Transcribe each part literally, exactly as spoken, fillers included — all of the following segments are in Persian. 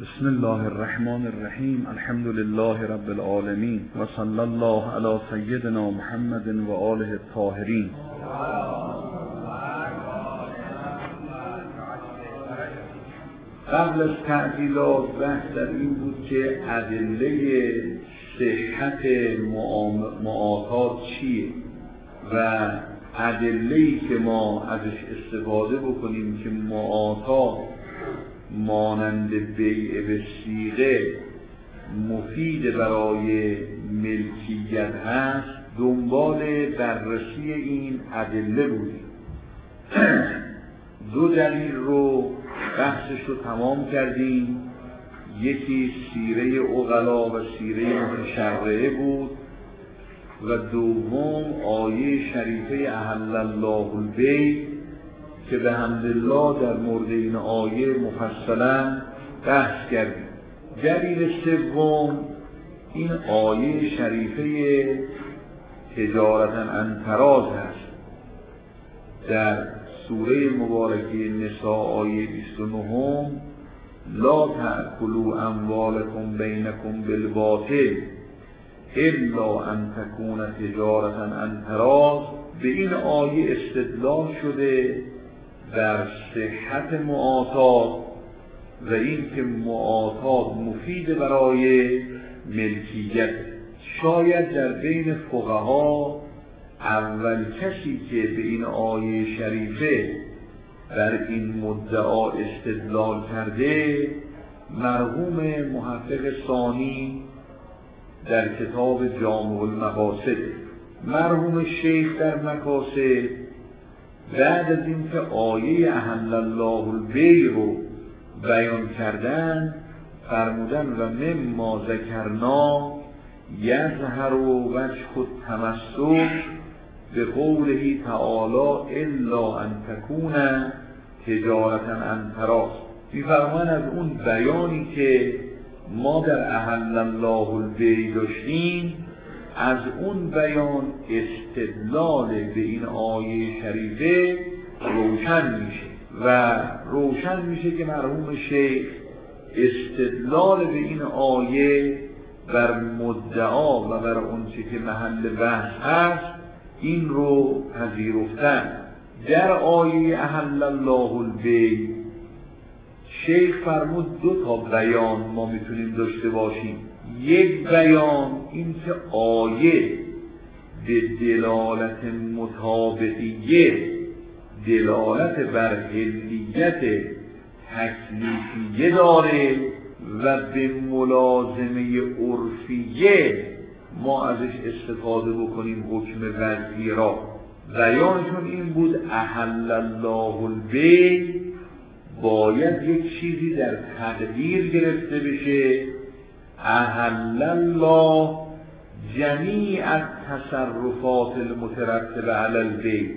بسم الله الرحمن الرحیم. الحمد لله رب العالمین و صلی الله علی سیدنا محمد و آله الطاهرین. قبل از تعدیلات بحث در این بود که ادله صحت معاطات چیه و ادله‌ای که ما ازش استفاده بکنیم که معاطات مانند بیع به صیغه مفید برای ملکیت هست، دنبال بررسی این ادله بودیم. دو دلیل رو بحثش رو تمام کردیم. یکی سیره عقلا و سیره متشرعه بود و دوم آیه شریفه احل الله البیع که به حمدالله در مورد این آیه مفصلا بحث کردیم. دلیل سوم این آیه شریفه تجارتا عن تراض هست در سوره مبارکه نساء آیه بیست و نه: لا تأکلوا اموالکم بینکم بالباطل الا ان تکون تجارتا عن تراض. به این آیه استدلال شده در صحت معاطات و این که معاطات مفید برای ملکیت. شاید در بین فقها اول کسی که به این آیه شریفه در این مدعا استدلال کرده مرحوم محقق ثانی در کتاب جامع المقاصد. مرحوم شیخ در مقاصد بعد از اینکه آیه احل الله البیع رو بیان کردن فرمودن و مما ذکرنا یظهر وجه التمسک به قوله تعالی الا ان تکون تجارتا عن تراض. می‌فرمایند از اون بیانی که ما در احل الله البیع داشتیم، از اون بیان استدلال به این آیه شریفه روشن میشه و روشن میشه که مرحوم شیخ استدلال به این آیه بر مدعا و بر اون چه که محل بحث هست این رو پذیرفتن. در آیه احل الله البیع شیخ فرمود دو تا بیان ما میتونیم داشته باشیم. یک بیان این که آیه به دلالت مطابقیه، دلالت بر حلیت تکلیفیه داره و به ملازمه عرفیه ما ازش استفاده بکنیم حکم وضعی را. بیانشون این بود احل الله البیع باید یک چیزی در تقدیر گرفته بشه، احل الله جمیع التصرفات المترتبه علی البیع،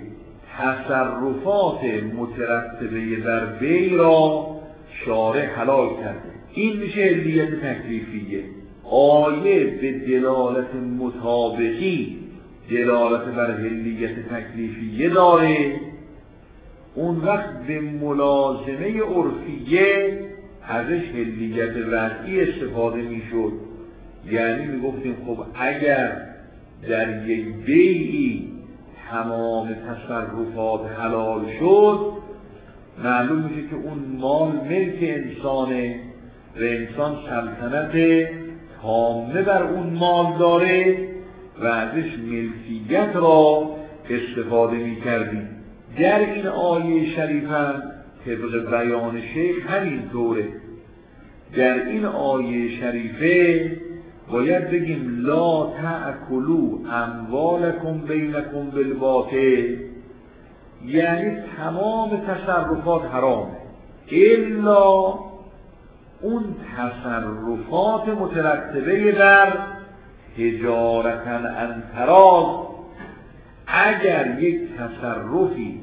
تصرفات مترتبه بر بیع را شارع حلال کرده. این میشه علیت تکلیفیه. آیه به دلالت مطابقی دلالت بر علیت تکلیفیه داره، اون وقت به ملازمه عرفیه ازش حلیت وضعی استفاده میشد. یعنی میگفتیم خب اگر در یک بیعی تمام تصرفات حلال شد، معلوم میشه که اون مال ملک انسانه و انسان سلطنت تامه بر اون مال داره و ازش ملکیت را استفاده میکردیم. در این آیه شریفه طبق بیان شیخ همین طوره. در این آیه شریفه باید بگیم لا تأکلوا اموالکم بینکم بالباطل، یعنی تمام تصرفات حرامه الا اون تصرفات مترتبه بر تجارتا عن تراض. اگر یک تصرفی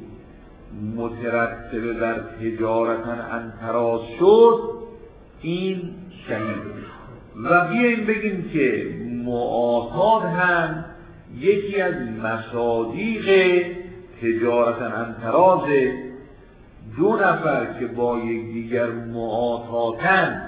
مترتبه بر تجارتا عن تراض شد این صحیح. و بیاییم بگیم که معاطات هم یکی از مصادیق تجارتا عن تراضه. دو نفر که با یکدیگر معاطاتن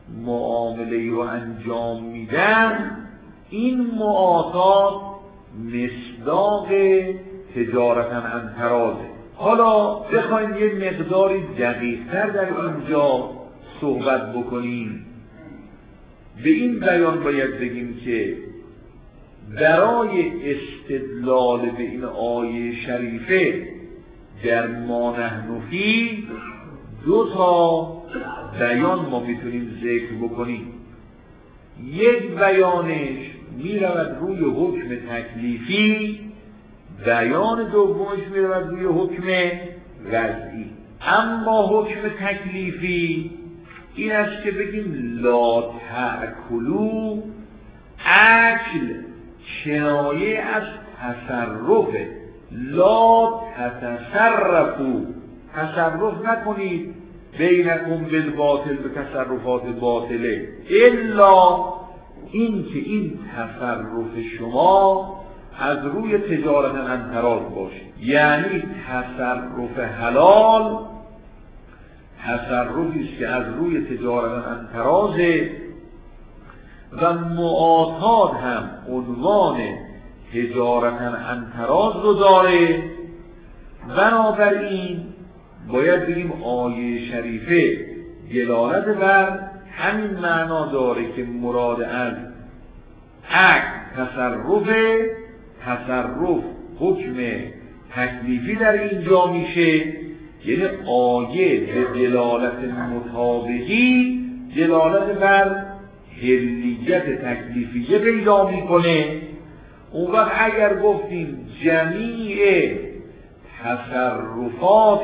معامله رو انجام میدن، این معاطات مصداق تجارتا عن تراضه. حالا بخوایم یه مقداری دقیق‌تر در اینجا صحبت بکنیم، به این بیان باید بگیم که برای استدلال به این آیه شریفه در ما نحن فیه دو تا بیان ما میتونیم ذکر بکنیم. یک بیانش میرود روی حکم تکلیفی، بیان دومش میرود روی حکم وضعی. اما حکم تکلیفی این است که بگیم لا تأکلوا، اکل کنایه از تصرفه، لا تتصرفوا، تصرف نکنید بینکم بالباطل، به تصرفات باطله، الا این که این تصرف شما از روی تجارت عن تراض باشه، یعنی تصرف حلال تصرفی است که از روی تجارت عن تراضه و معاطات هم عنوان تجارت عن تراض رو داره. بنابراین باید بگیم آیه شریفه دلالت بر همین معنا داره که مراد از عقل تصرف، تصرف حکم تکلیفی در اینجا میشه، یعنی آیه به دلالت مطابقی دلالت بر حلیت تکلیفیه پیدا میکنه. اون وقت اگر گفتیم جمیع تصرفات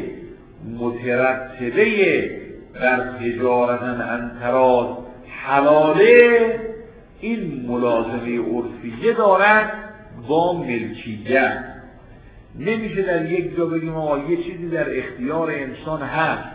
مترتبه بر تجارت عن تراض حلاله، این ملازمه عرفیه دارد با ملکیت. نمیشه در یک جا بگیم آقا یه چیزی در اختیار انسان هست،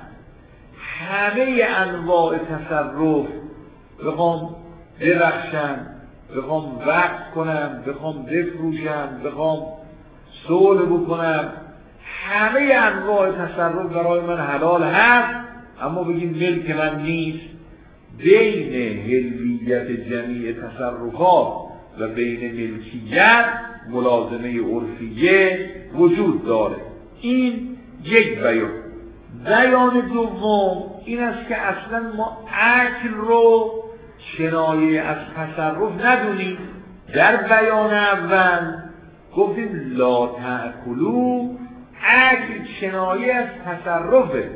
همه انواع تصرف بخوام برخشم، بخوام وقت کنم، بخوام بفروشم، بخوام صلح بکنم، همه انواع تصرف برای من حلال هست، اما بگیم ملک من نیست. بین حلیت جمیع تصرفات و بین ملکیت ملازمه عرفیه وجود داره. این یک بیان. بیان دوم این است که اصلا ما اکل رو کنایه از تصرف ندونیم. در بیان اول گفتیم لا تأکلوا، اکل کنایه از تصرفه.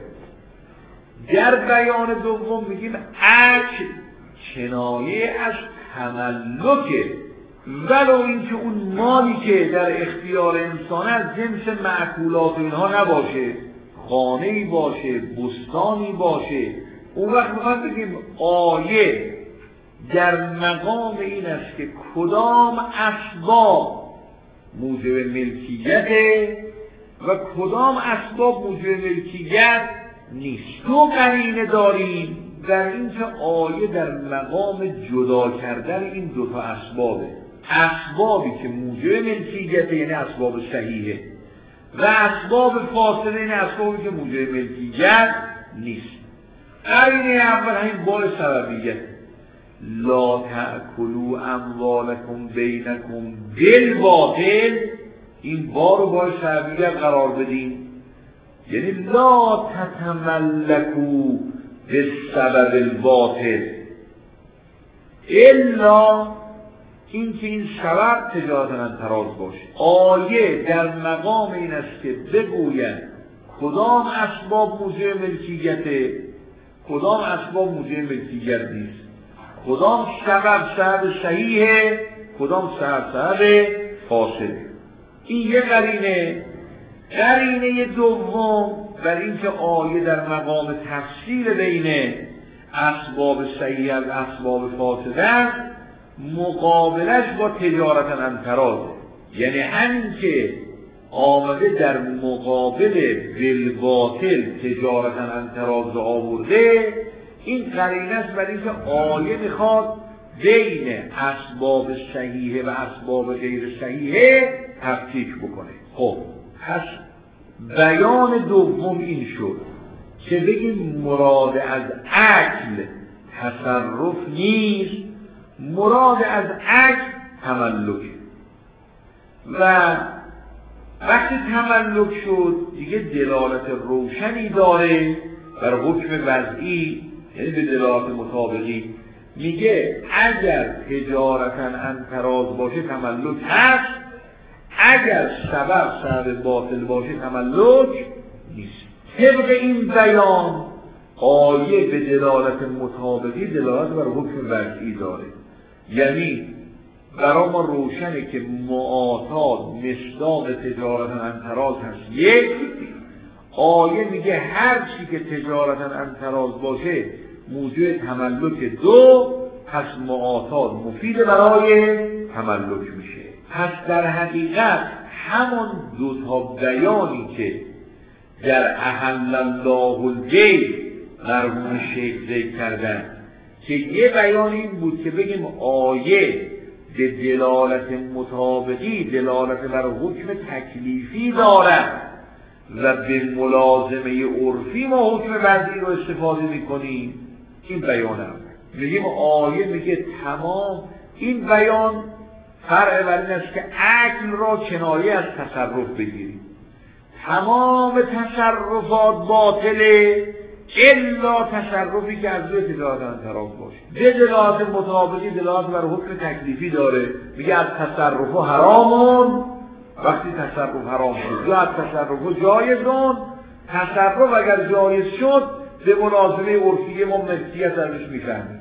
در بیان دوم میگیم اکل کنایه از تملکه، ولو اینکه اون مالی که در اختیار انسان از جنس معکولات اینها نباشه، خانه‌ای باشه، بستانی باشه. اون وقت میخواد بگیم آیه در مقام این است که کدام اسباب موجب ملکیته و کدام اسباب موجب ملکیت نیست. دو قرینه داریم در این که آیه در مقام جدا کردن این دوتا اسبابه. اسبابی که موجب ملکیت یعنی اسباب صحیحه و اسباب فاسده یعنی اسبابی که موجب ملکیت نیست. قرینه اول همین بار سببیت، لا تأکلوا اموالکم بینکم بالباطل، این بار رو بار سببیت قرار بدیم، یعنی لا تتملکوا بالسبب الباطل الا این که این سبب تجارت عن تراض باشه. آیه در مقام این است که بگوید کدام اسباب موجب ملکیته، کدام اسباب موجب ملکیت نیست، کدام سبب سبب صحیحه، کدام سبب سبب فاسده. این یه قرینه. قرینه دوم بر اینکه آیه در مقام تفصیل بین اسباب صحیح و اسباب فاسده مقابلش با تجارت عن تراض، یعنی همین که آمده در مقابل بالباطل تجارت عن تراض آورده، این قرینه است بر اینکه آیه میخواد بین اسباب صحیحه و اسباب غیر صحیحه تفکیک بکنه. خب پس بیان دوم این شد که بگیم مراد از عقل تصرف نیست، مراد از عکس تملکه و وقتی تملک شد دیگه دلالت روشنی داره بر حکم وضعی، یعنی به دلالت مطابقی. میگه اگر تجارتا عن تراض باشه تملک هست، اگر سبب سبب باطل باشه تملک نیست. طبق این بیان آیه به دلالت مطابقی دلالت بر حکم وضعی داره، یعنی برای ما روشنه که معاطات مصداق تجارتا عن تراض هست. یک آیه میگه هر چی که تجارتا عن تراض باشه موجب تملک. دو پس معاطات مفید برای تملک میشه. پس در حقیقت همون دو تا بیانی که در احل الله البیع مرحوم شیخ ذکر کردن، که یه بیان این بود که بگیم آیه به دلالت مطابقی دلالت بر حکم تکلیفی دارد و به ملازمه عرفی ما حکم وضعی رو استفاده میکنیم. این بیان هم میگیم آیه میگه تمام این بیان فرع بر این است که عقل را کنایه از تصرف بگیریم. تمام تصرفات باطله الا تصرفی که از روی تجارت عن تراض باشه. به دلالت مطابقی دلالت بر حکم تکلیفی داره، میگه از تصرف حرامون، وقتی تصرف حرام شد یا از تصرف جایزون. تصرف اگر جایز شد به ملازمه عرفی ما ملکیت ازش میفهمیم.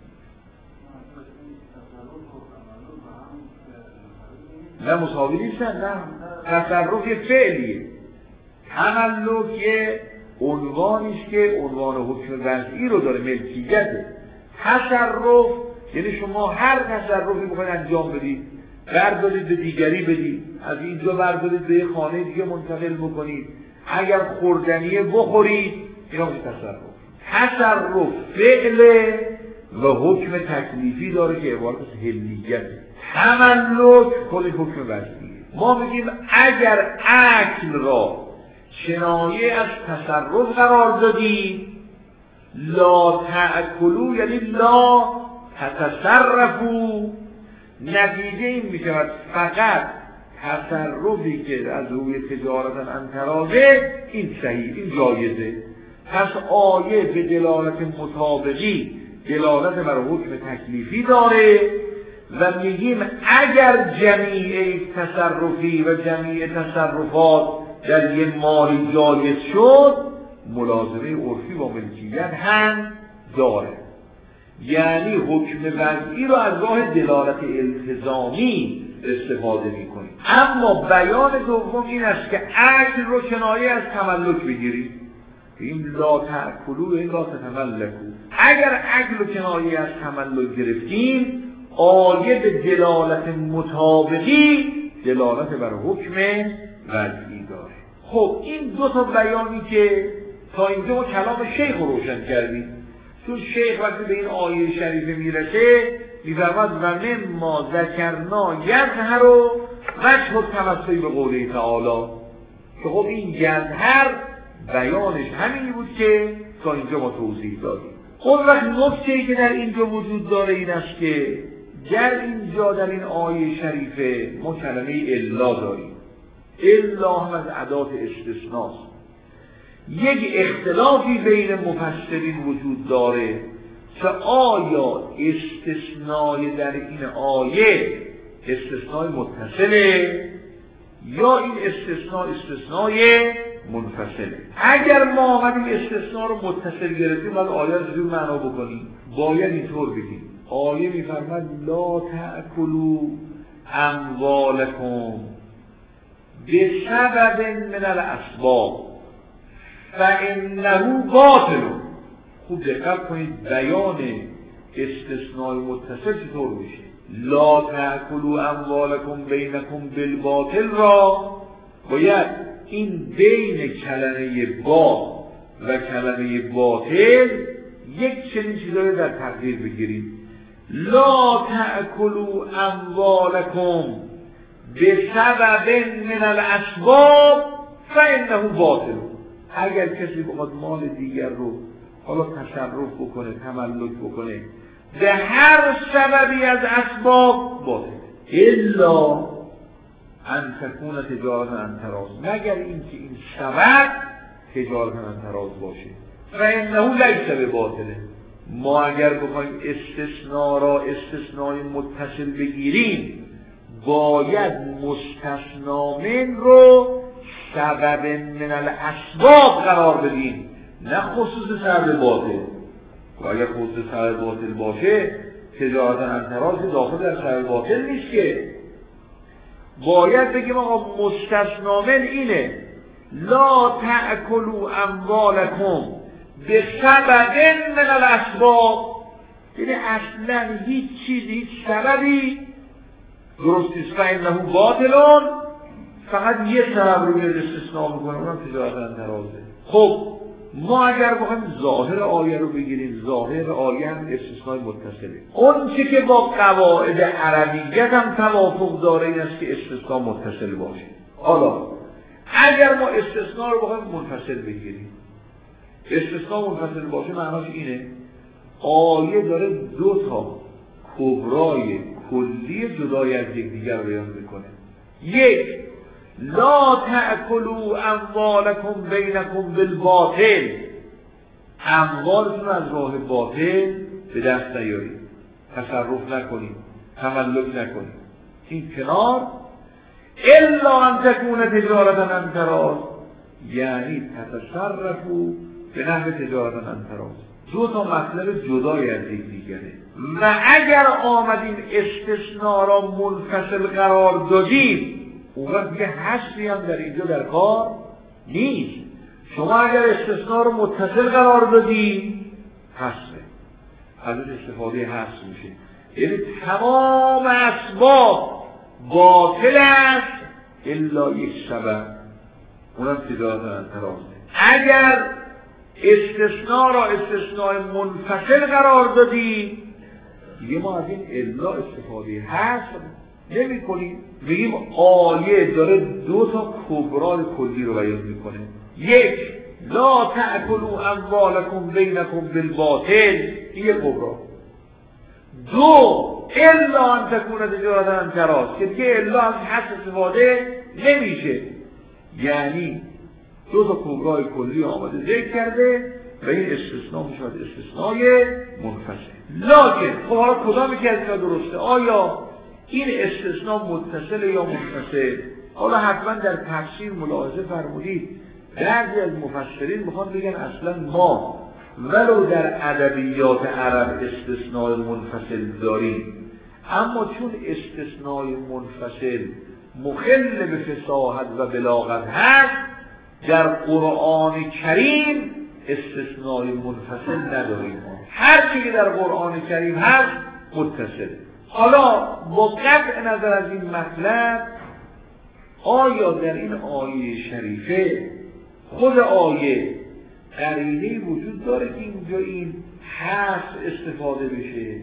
نه مساوی نیستن، نه تصرف یه فعلیه، تملک یه عنوانیش که عنوان حکم وضعی رو داره، ملکیته. تصرف یعنی شما هر تصرفی بخواید انجام بدید، بردارید به دیگری بدید، از اینجا بردارید به خانه دیگه منتقل بکنید، اگر خوردنیه بخورید، اینا میشه تصرف. تصرف فعله و حکم تکلیفی داره که عبارت از حلیته. تملک کل حکم وضعیه. ما میگیم اگر عقل را کنایه از تصرف قرار دادی، لا تأکلو یعنی لا تتصرفو، نتیجه این میشود فقط تصرفی که از روی تجارت عن تراضه این صحیح، این جایزه. پس آیه به دلالت مطابقی دلالت بر حکم تکلیفی داره و میگیم اگر جمیع تصرفی و جمیع تصرفات در یه مالی جایز شد، ملازمه عرفی با ملکیت هم داره. یعنی حکم وضعی رو از راه دلالت التزامی استفاده میکنیم. اما بیان دوم این است که عقل رو کنایه از تملک بگیریم. این لا تأکلو این لا تتملکو. اگر عقل رو کنایه از تملک گرفتیم، آیه به دلالت مطابقی دلالت بر حکم وضعی داره. خب این دو تا بیانی که تا اینجا ما کلام شیخ رو روشن کردیم. چون شیخ وقتی به این آیه شریفه میرسه میفرماد و مما ذکرنا یظهر وجه التمثل به قوله تعالی، که خب این یظهر بیانش همینی بود که تا اینجا ما توضیح دادیم. خب وقت نکته‌ای که در اینجا وجود داره این است که در اینجا در این آیه شریفه ما کلمه الا داریم. الا هم از ادات استثناست. یک اختلافی بین مفسرین وجود داره که آیا استثنای در این آیه استثنای متصله یا این استثناء استثنای منفصله. اگر ما آمدیم استثناء رو متصل گرفتیم باید آیه رو جور معنا بکنیم. باید اینطور بگیم. آیه میفرماد لا تأکلوا اموالکم بسبب من الاسباب فانه باطل. خوب دقت کنید بیان استثناء متصل چطور میشه. لا تأکلوا اموالکم بینکم بالباطل را باید این بین کلمه با و کلمه باطل یک چنین چیزایی در تقدیر بگیریم. لا تأکلوا اموالکم بسبب من الاسباب فانه باطل. اگر کسی بخواد مال دیگر رو حالا تصرف بکنه، تملک بکنه به هر سببی از اسباب باطل الا ان تکون تجارت عن تراض، مگر اینکه این سبب تجارت عن تراض باشه و انه لیس بباطله. ما اگر بخوایم استثناء را استثنای متصل بگیریم باید مستثنا من رو سبب من الاسباب قرار بدیم، نه خصوص سبب باطل. و اگر خصوص سبب باطل باشه تجارت عن تراض داخل در سبب باطل نیست که. باید بگیم آقا مستثنا من اینه لا تأکلوا اموالکم به سبب من الاسباب، یعنی اصلا هیچ چیزی هیچ سببی درست نیست. فانه باطلون، فقط یه سبب رو میاد استثناء میکنه اونم تجارت عن تراضه. خب ما اگر بخوایم ظاهر آیه رو بگیریم، ظاهر آیه هم استثناء متصله. اون چی که با قواعد عربیت هم توافق داره این است که استثناء متصل باشه. حالا اگر ما استثناء رو بخوایم منفصل بگیریم، استثناء منفصل باشه معناش اینه آیه داره دو تا کبرای کلی جدای از یکدیگر بیان میکنه. یک، لا تأکلوا اموالکم بینکم بالباطل، اموالتون از راه باطل به دست نیارید، تصرف نکنید، تملک نکنید. این کنار الا ان تکون تجارت عن تراض، یعنی تتصرفوا به نحو تجارت عن تراض. دو تا مطلب جدای از یکدیگره و اگر آمدیم استثناء را منفصل قرار دادیم اون وقت دیگه حصری هم در اینجا در کار نیست. شما اگر استثناء رو متصل قرار دادی حصره، ازش استفاده حصر میشه، یعنی تمام اسباب باطل است الا یک سبب، اونم تجارت عن تراض. اگر استثناء را استثناء منفصل قرار دادی دیگه ما از این الا استفاده حصر نمی کنیم. بگیم آیه داره دو تا کبرای کلی رو بیان میکنه. یک، لا تأکلوا اموالکم بینکم بالباطل، این یک کبرا. دو، الا ان تکون تجارت عن تراض، که دیگه الا از حصر استفاده نمیشه، یعنی دو تا کبرای کلی آمده ذکر کرده و این استثناء میشود استثنای منفصل. لکن خب حالا کدام یکی از اینا درسته؟ آیا این استثناء متصل یا منفصل؟ حالا حتما در تفسیر ملاحظه فرمودید بعضی از مفسرین میخوان بگن اصلا ما ولو در ادبیات عرب استثناء منفصل داریم، اما چون استثناء منفصل مخل به فصاحت و بلاغت هست در قرآن کریم استثناء منفصل نداریم. هر چیزی در قرآن کریم هست متصل. حالا با قطع نظر از این مطلب آیا در این آیه شریفه خود آیه قرینه‌ای وجود داره که اینجا این حصر استفاده بشه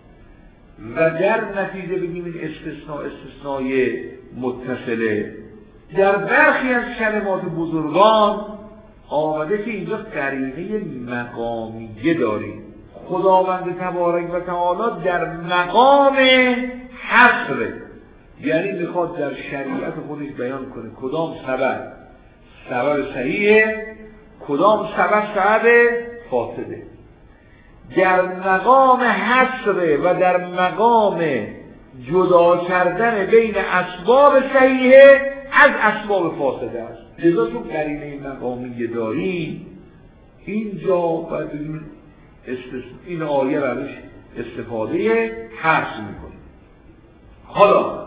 و در نتیجه بگیم این استثناء استثنای متصله؟ در برخی از کلمات بزرگان آمده که اینجا قرینه مقامیه داریم. خداوند تبارک و تعالی در مقام حصره، یعنی میخواد در شریعت خودش بیان کنه کدام سبب سبب صحیحه، کدام سبب سبب فاسده. در مقام حصره و در مقام جدا کردن بین اسباب صحیحه از اسباب فاسده است. لذا چون قرینه مقامیه داریم اینجا باید بگیم این آیه روش استفاده حصر میکنه. حالا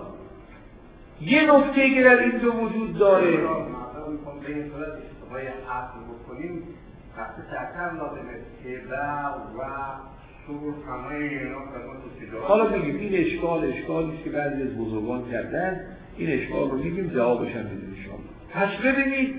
یه نکته که در اینجا وجود داره به این صورت استفاده حصر بکنیم وقتی تحکم لازمه تبع و سور همه اینا قدمت. حالا میگیم این اشکال اشکالیست که بعضی از بزرگان کردن، این اشکال رو میگیم جوابش هم میدیم انشاءالله. پس ببینید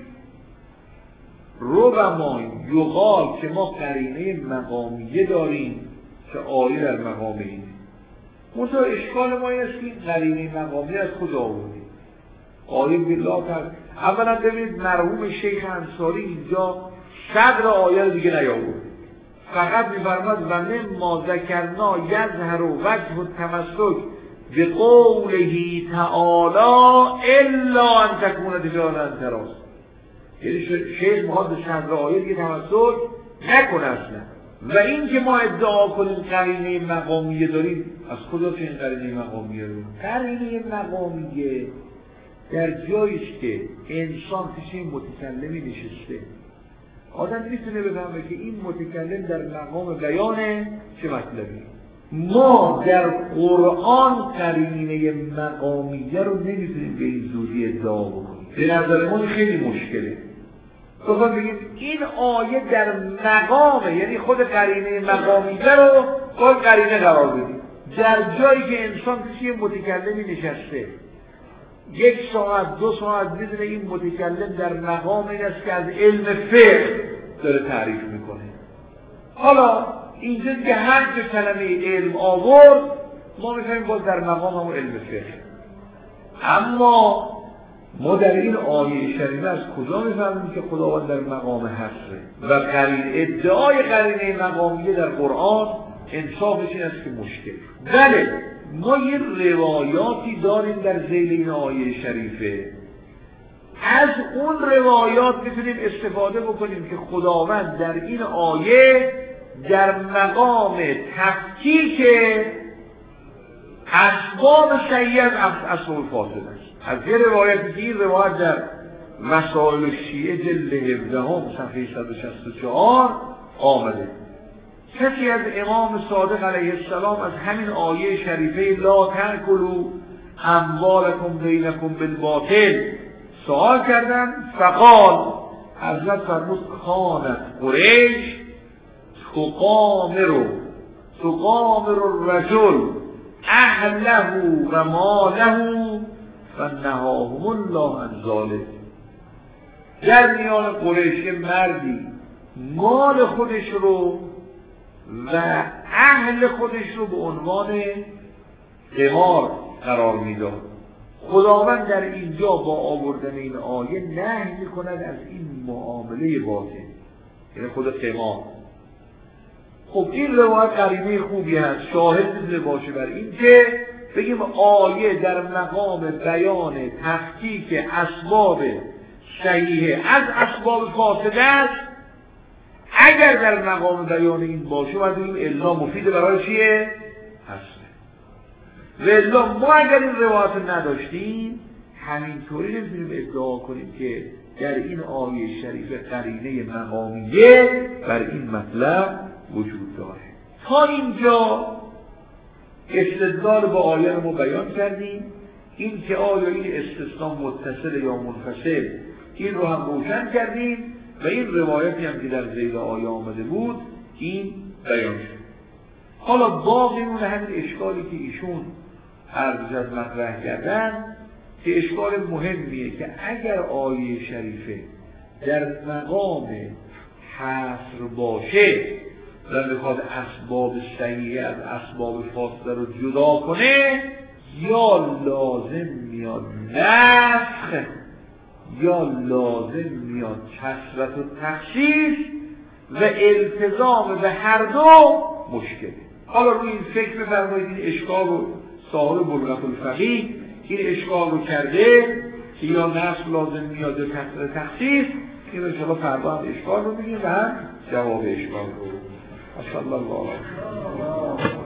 ربما یقال که ما قرینه مقامیه داریم که آیه در مقام اینه، منتها اشکال ما این است که این قرینه مقامیه از کجا آوردیم؟ آیه بالله تعالی. اولا ببینید مرحوم شیخ انصاری اینجا صدر آیه رو دیگه نیاورد، فقط می‌فرماد و مما ذکرنا یظهر وجه التمسک بقوله تعالی الا ان تكون تجارتا تراض. یعنی شیخ میخواد به چند آیه دیگه تمسک نکنه اصلا. و این که ما ادعا کنیم قرینه مقامیه داریم، از کجا که این قرینه مقامیه رو؟ قرینه مقامیه در جاییست که انسان پیش این متکلمی نشسته، آدم میتونه بفهمه که این متکلم در مقام بیانه چه مطلبی. ما در قرآن قرینه مقامیه رو نمیتونیم به این زودی ادعا بکنیم. به نظر ما خیلی مشکله. تو خود بگیم این آیه در مقامه، یعنی خود قرینه مقامیه رو باید قرینه قرار بدیم. در جایی که انسان پیش متکلمی نشسته یک ساعت دو ساعت میدونه این متکلم در مقام این است که از علم فقه داره تعریف میکنه. حالا اینجا که هر که کلمه علم آورد ما میفهمیم باز در مقام همون علم فقه. اما ما در این آیه شریفه از کجا میفهمیم که خداوند در مقام حصره و قرینه ادعای قرینه مقامیه در قرآن انصافش این است که مشکل. بله ما یه روایاتی داریم در ذیل این آیه شریفه، از اون روایات میتونیم استفاده بکنیم که خداوند در این آیه در مقام تفکیک اسباب صحیح از اسباب فاسد است. از یه روایتی که این روایت در مسائل شیعه جلد هفده صفحه صد و شصت و چهار آمده. کسی از امام صادق علیه السلام از همین آیه شریفه لا تأکلوا اموالکم بینکم بالباطل سوال کردن، فقال حضرت فرمود کانت قریش تقامر تقامر الرجل اهله و ماله فنهاهم الله عن ذلک. در میان قریش مردی مال خودش رو و اهل خودش رو به عنوان قمار قرار میداد. خداوند در اینجا با آوردن این آیه نهی میکند از این معامله باطل، یعنی خود قمار. خب این روایت قرینه خوبی هست، شاهد میتونه باشه بر این که بگیم آیه در مقام بیان تفکیک اسباب صحیحه از اسباب فاسده است. اگر در مقام بیان این باشه باید بگیم الا مفید برای چیه؟ هست. و الا ما اگر این روایت نداشتیم همینطوری نمیتونیم ادعا کنیم که در این آیه شریف قرینه مقامیه بر این مطلب وجود داره. تا اینجا استدلال با آیه رو ما بیان کردیم. این که آیا این استثناء متصل یا منفصل این رو هم روشن کردیم و این روایتی هم که در ذیل آیه آمده بود این بیان شد. حالا باقی مونه همین اشکالی که ایشون عرض مطرح کردن که اشکال مهمیه که اگر آیه شریفه در مقام حصر باشه و بخواد اسباب صحیحه از اسباب فاسده رو جدا کنه یا لازم میاد نسخ یا لازم میاد کثرت و تخصیص و التزام به هر دو مشکله. حالا روی این فکر بفرمایید این اشکال رو صاحب بلغت الفقیه این اشکال رو کرده که یا نسخ لازم میاد یا کثرت و تخصیص. این رو انشاءالله فردا هم اشکال رو میگیم و هم جواب اشکال رو. صلی الله علیه و